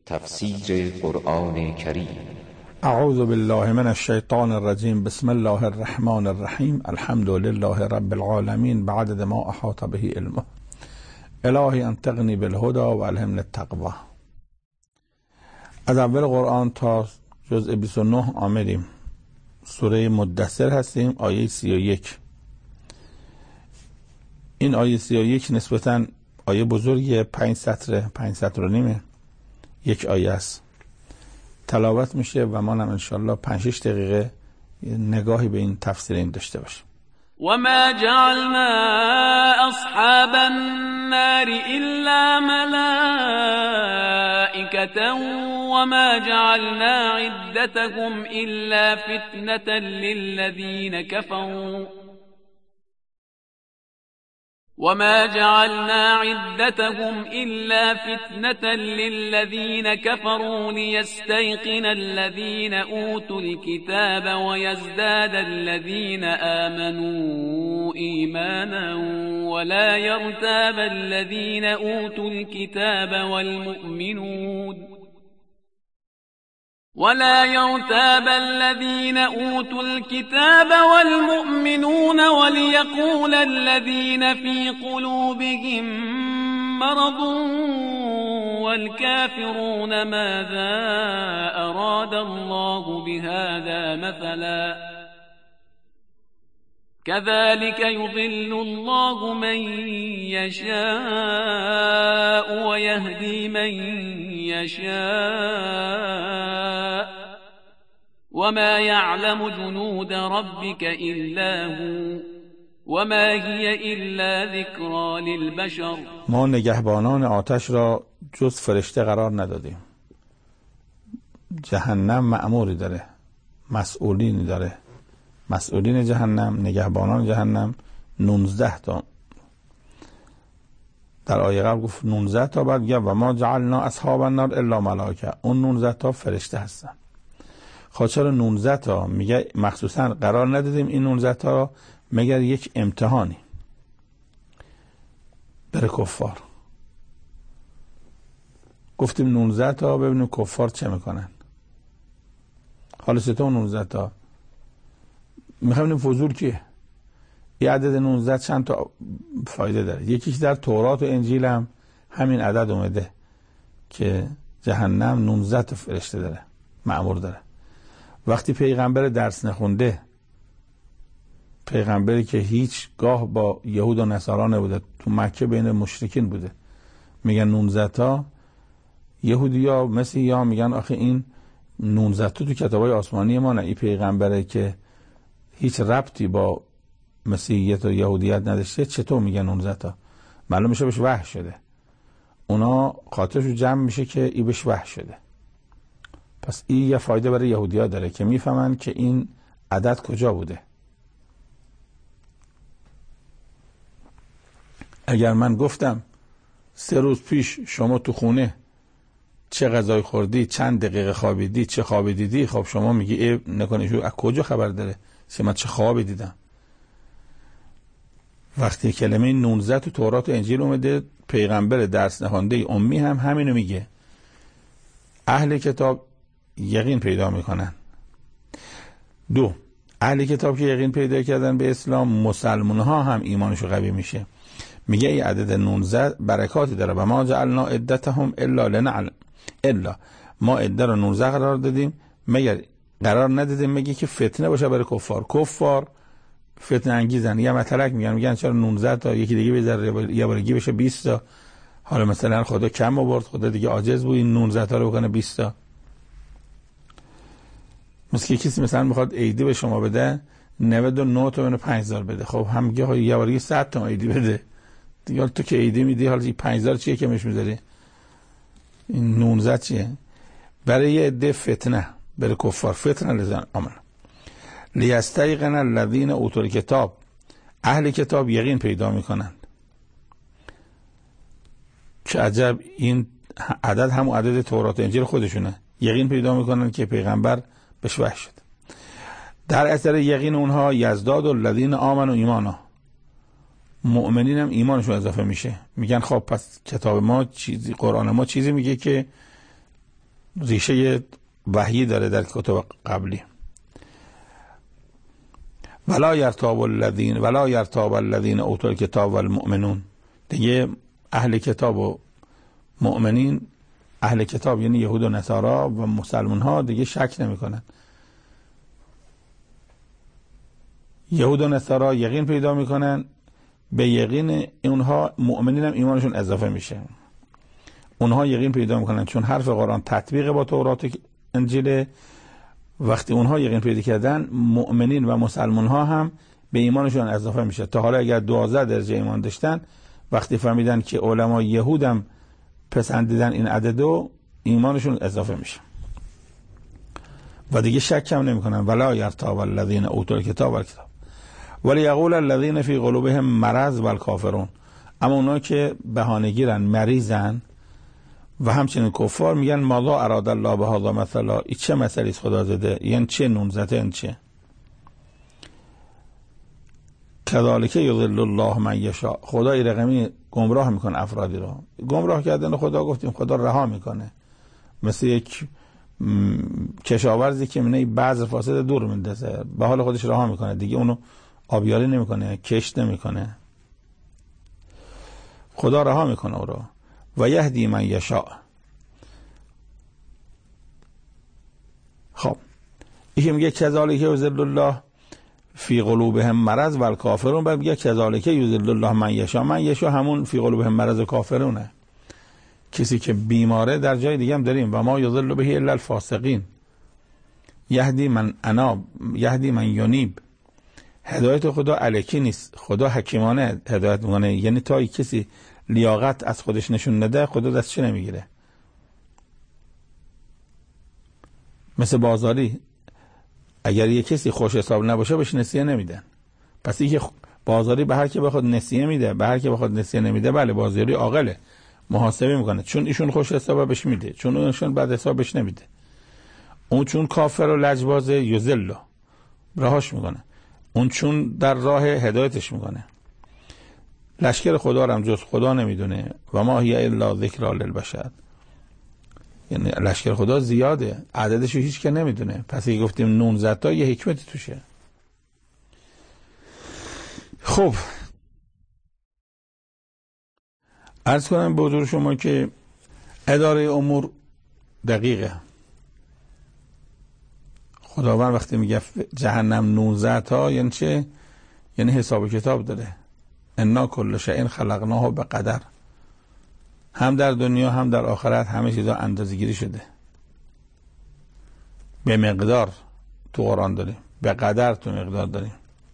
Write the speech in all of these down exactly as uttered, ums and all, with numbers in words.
تفسیر قرآن کریم. اعوذ بالله من الشیطان الرجیم. بسم الله الرحمن الرحیم. الحمد لله رب العالمین بعدد ما احاط به علمه. الهی انطقنی بالهدى و الهمنی التقوی. از اول قرآن تا جزء بیست و نه آمدیم. سوره مدثر هستیم، آیه سی و یک. این آیه سی و یک نسبتاً آیه بزرگی، پنج سطر پنج سطر و نیمه یک آیه است. تلاوت میشه و ما هم انشالله پنج شش دقیقه نگاهی به این تفسیر این داشته باشیم. وما جعلنا أصحاب النار إلا ملائكة وما جعلنا عدتهم إلا فتنة للذين كفروا وما جعلنا عدتهم إلا فتنة للذين كفروا ليستيقن الذين أوتوا الكتاب ويزداد الذين آمنوا إيمانا ولا يرتاب الذين أوتوا الكتاب والمؤمنون ولا يرتاب الذين أوتوا الكتاب والمؤمنون وليقول الذين في قلوبهم مرض والكافرون ماذا أراد الله بهذا مثلا كذلك يضل الله من يشاء ويهدي من يشاء وما يعلم جنود ربك إلا هو وما هي إلا ذكرى للبشر. ما نگهبانان آتش را جز فرشته قرار ندادیم. جهنم مأموری داره، مسئولینی داره. مسئولین جهنم، نگهبانان جهنم نوزده تا. در آیه قبل گفت نوزده تا، بعد گفت و ما جعلنا اصحاب النار الا ملائکه. اون نوزده تا فرشته هستن. خب چرا نوزده تا؟ میگه مخصوصا قرار ندادیم این نوزده تا مگر یک امتحانی بر کفار. گفتیم نوزده تا ببینیم کفار چه میکنن. حالا چطور نوزده تا؟ میخوایم این فضول کیه؟ این عدد نوزده چند تا فایده داره. یکیش در تورات و انجیل هم همین عدد اومده که جهنم نوزده تا فرشته داره، مأمور داره. وقتی پیغمبر درس نخونده، پیغمبری که هیچ گاه با یهود و نصارا نبوده، تو مکه بین مشرکین بوده، میگن نوزده تا. یهودی ها مثل یا میگن آخه این نوزده تا تو کتابای آسمانی ما نه، این پیغمبره که هیچ ربطی با مسیحیت و یهودیت نداشته، چطور میگن نوزده تا؟ معلوم میشه بهش وحی شده. اونا خاطرشو جمع میشه که ای بهش وحی شده. پس این یه فایده برای یهودی‌ها داره که میفهمن که این عدد کجا بوده. اگر من گفتم سه روز پیش شما تو خونه چه غذای خوردی، چند دقیقه خوابیدی، چه خوابی دیدی، خب شما میگی ای نکنی شو از کجا خبر داره که من چه خوابی دیدم؟ وقتی کلمه نوزده تو تورات و انجیل اومده، پیغمبر درس نخونده امی هم همینو میگه. اهل کتاب یقین پیدا میکنن. دو، اهل کتاب که یقین پیدا کردن به اسلام، مسلمان ها هم ایمانشو قوی میشه. میگه این عدد نوزده برکاتی داره. و ما جعلنا عدتهم الا لنعلم، الا ما عده رو نوزده قرار دادیم مگر قرار ندادیم میگه که فتنه باشه برای کفار. کفار فتنه انگیزن، یه مطلق میگن میگن چرا نوزده تا، یکی دیگه بذاره یه بارگی بشه بیست تا. حالا مثلا خدا کم آورد، خدا دیگه عاجز بود این نوزده تا رو بکنه بیست تا. مثل کسی مثلا میخواد ایدی به شما بده نود و نه تا منو پنج هزار بده، خب هم میگه یه بارگی صد تا ایدی بده دیگه. تو که ایدی میدی، حالا پنج هزار چیه که مش میذاری؟ این نوزده چیه؟ برای یه عده فتنه، برای کفار فتنه لزن آمن لیستیقن الذین اوتوا الکتاب. اهل کتاب یقین پیدا میکنند. چه عجب، این عدد هم عدد تورات و انجیل خودشونه. یقین پیدا میکنن که پیغمبر بهش وحی شد. در اثر یقین اونها یزداد الذین آمنوا ایمانا، مؤمنین هم ایمانشون اضافه میشه. میگن خب پس کتاب ما چیزی، قرآن ما چیزی میگه که ریشه وحی داره در کتب قبلی. ولا یرتاب الذین ولا یرتاب الذین اوتوا الکتاب والمؤمنون. دیگه اهل کتاب و مؤمنین، اهل کتاب یعنی یهود و نصارا و مسلمان ها، دیگه شک نمی کنن. یهود و نصارا یقین پیدا میکنن، به یقین اونها مؤمنین هم ایمانشون اضافه میشه. اونها یقین پیدا میکنن چون حرف قرآن تطبیق با تورات و انجیل. وقتی اونها یقین پیدا کردن، مؤمنین و مسلمان ها هم به ایمانشون اضافه میشه. تا حالا اگر دوازده درجه ایمان داشتن، وقتی فهمیدن که علمای یهود هم پسندیدن این عددو، ایمانشون اضافه میشه و دیگه شک هم نمیکنن. ولا یرتاب الذین اوتوا الکتاب والکتاب ولیقول الذین فی قلوبهم مرض والکافرون. اما اونا که بهانه‌گیرن، مریضن و همچنین کفار میگن ماذا اراد الله بهذا مثلا. این چه مثلی است خدا زده؟ یعنی چه نون زده؟ این چه؟ کذالک یضل الله من یشاء. خدا این رقمی گمراه میکنه افرادی را. گمراه کردن خدا گفتیم خدا رها میکنه، مثل یک کشاورزی که منه بعض فاسد دور میندازه، به حال خودش رها میکنه، دیگه اونو آبیاری نمیکنه، کشت نمیکنه، خدا رها میکنه او را. و یهدی من یشاء. خب این میگه کذالک یضل الله فی قلوبهم مرض والکافرون، بعد میگه کذالک یضل الله من یشاء. من یشاء همون فی قلوبهم مرض و کافرونه، کسی که بیماره. در جای دیگه هم داریم و ما یضل به الا الفاسقین. یهدی من اناب، یهدی من ینیب. هدایت خدا الکی نیست، خدا حکیمانه هدایت میکنه. یعنی تا کسی لیاقت از خودش نشون نده، خدا دستش نمیگیره. مثل بازاری، اگر یه کسی خوش حساب نباشه بهش نسیه نمیدن. پس اینکه بازاری به هر کی بخواد نسیه میده، به هر کی بخواد نسیه نمیده، بله بازاری عاقله، محاسبه میکنه. چون ایشون خوش حساب بهش میده، چون اونشون بد حساب بهش نمیده. اون چون کافر و لجباز یذل رهاش میکنه، اون چون در راه هدایتش میکنه. لشکر خدا رو هم جز خدا نمیدونه. و ما هی الا ذکر للبشر. یعنی لشکر خدا زیاده، عددش رو هیچ که نمیدونه. پس اگه گفتیم نونزده تا یه حکمتی توشه. خب عرض کنم به حضور شما که اداره امور دقیقه. خداوند وقتی میگه جهنم نونزده تا یعنی چه؟ یعنی حساب کتاب داره. انا کل شیء خلقناه بقدر. هم در دنیا هم در آخرت همه چیزا اندازه‌گیری شده. به مقدار تو قرآن داریم، به قدر تو مقدار داریم.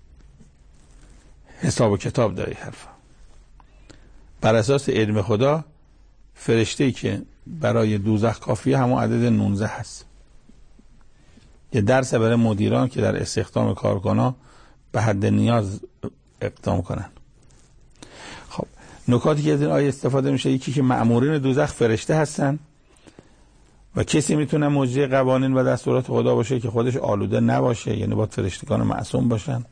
حساب کتاب داره حرف. بر اساس علم خدا، فرشته‌ای که برای دوزخ کافیه همون عدد نونزده هست. یه درس برای مدیران که در استخدام کارکنان به حد نیاز اقدام کنن. خب نکاتی که از این آیه استفاده میشه، یکی که مأمورین دوزخ فرشته هستن و کسی میتونه مجری قوانین و دستورات خدا باشه که خودش آلوده نباشه، یعنی باید فرشتگان معصوم باشن.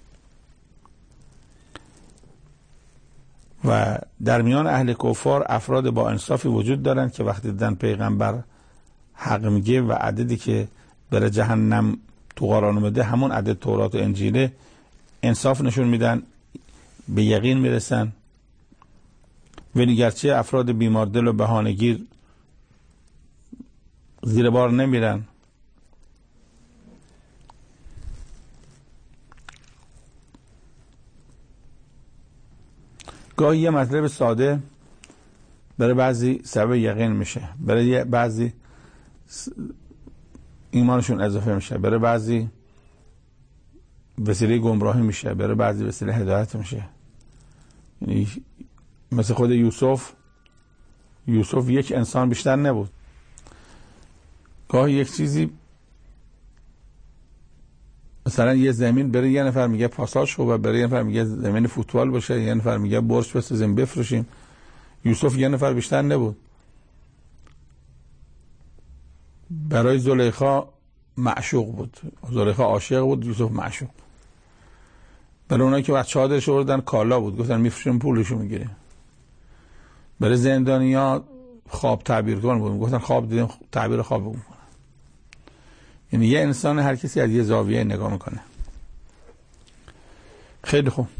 و در میان اهل کفار افراد با انصافی وجود دارن که وقتی دیدن پیغمبر حق میگه و عددی که بره جهنم تو قرآن اومده همون عدد تورات و انجیله، انصاف نشون میدن، به یقین میرسن. ولی گرچه افراد بیماردل و بهانه‌گیر زیر بار نمیرن. گاهی یه مطلب ساده برای بعضی سبب یقین میشه، برای بعضی ایمانشون اضافه میشه، برای بعضی وسیله گمراهی میشه، برای بعضی وسیله هدایت میشه. یعنی مثل خود یوسف، یوسف یک انسان بیشتر نبود. گاهی یک چیزی، مثلا یه زمین برای یه نفر میگه پاساژ خوبه، برای یه نفر میگه زمین فوتبال باشه، یه نفر میگه برج بسازیم بفروشیم. یوسف یه نفر بیشتر نبود. برای زلیخا معشوق بود، زلیخا عاشق بود، یوسف معشوق. برای اونایی که بچه‌ها درش آوردن کالا بود، گفتن میفروشیم پولشو میگیریم. برای زندانیا خواب تعبیر کن بود، گفتن خواب دیدیم تعبیر خواب بود. یعنی یه انسان هر کسی از یه زاویه نگاه میکنه. خیلی خوب،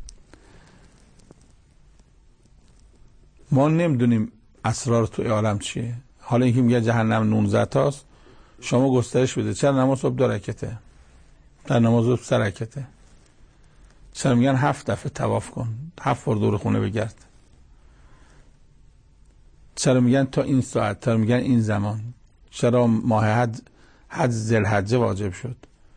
ما نمیدونیم اسرار توی عالم چیه. حالا اینکه میگه جهنم نوزده تاست، شما گسترش بده. چرا نماز صبح دو رکعته؟ در نماز صبح سه رکعته؟ چرا میگن هفت دفعه طواف کن، هفت بار دور خونه بگرد؟ چرا میگن تا این ساعت؟ چرا میگن این زمان؟ چرا ماه حج حج ذوالحجه واجب شد؟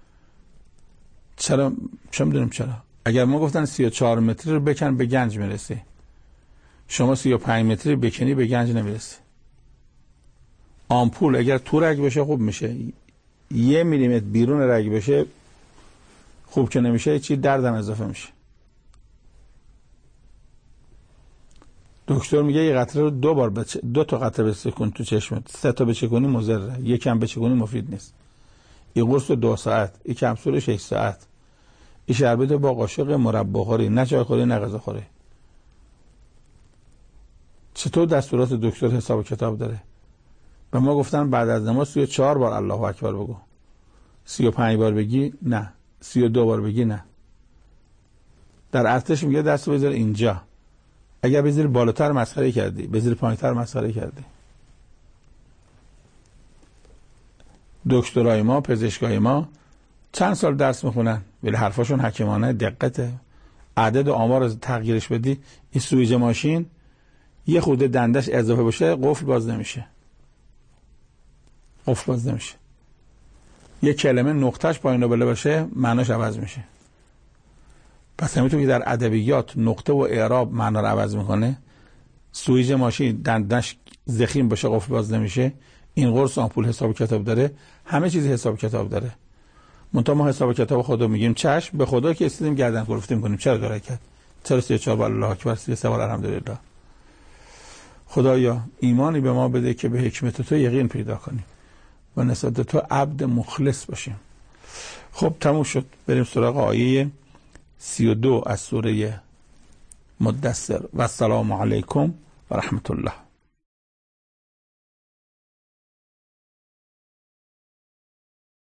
چرا؟ چه میدونیم چرا. اگر ما گفتن سی و چهار متری رو بکن به گنج میرسی، شما سی و پنج متری بکنی به گنج نمیرسی. آمپول اگر تو رگ بشه خوب میشه، یه میلیمتر بیرون رگ بشه خوب که نمیشه، چی دردم اضافه میشه. دکتر میگه یه قطره رو دو بار بچ... دو تا قطره بچکون تو چشمت، سه تا بچکونی مضره، یکم بچکونی مفید نیست. این قرص دو ساعت، این کپسول شش ساعت، این شربت با قاشق مربا خوری، نه چای خوری نه غذا خوری. چطور دستورات دکتر حساب کتاب داره؟ به ما گفتن بعد از نماز سی و چهار بار الله اکبر بگو، سی و پنج بار بگی نه، سی و دو بار بگی نه. در ارتش میگه دستو بذار اینجا، اگر بذاری بالاتر مسخره کردی، بذاری پایینتر مسخره کردی. دکترای ما، پزشکای ما چند سال درس میخونن ولی حرفاشون حکیمانه، دقته. عدد و آمار تغییرش بدی، این سویج ماشین یه خود دندش اضافه باشه قفل باز نمیشه، قفل باز نمیشه. یه کلمه نقطهش پایین رو بله باشه معناش عوض میشه. پس همینطور که در ادبیات نقطه و اعراب معنا رو عوض میکنه، سویج ماشین دندش زخیم باشه قفل باز نمیشه. این قرص آمپول حساب کتاب داره، همه چیز حساب کتاب داره. منتها ما حساب کتاب خدا میگیم چشم، به خدا که استیدیم گردن گرفتیم کنیم. چرا داره کرد؟ چرا سی و چهار بار الله اکبر، سی و سه بار الحمدلله؟ خدایا ایمانی به ما بده که به حکمت تو یقین پیدا کنیم و نسبت تو عبد مخلص باشیم. خب تموم شد، بریم سراغ آیه سی و دو از سوره مدثر. و السلام علیکم و رحمت الله.